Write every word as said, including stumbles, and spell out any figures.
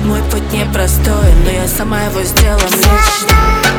Мой путь непростой, но я сама его сделала лично.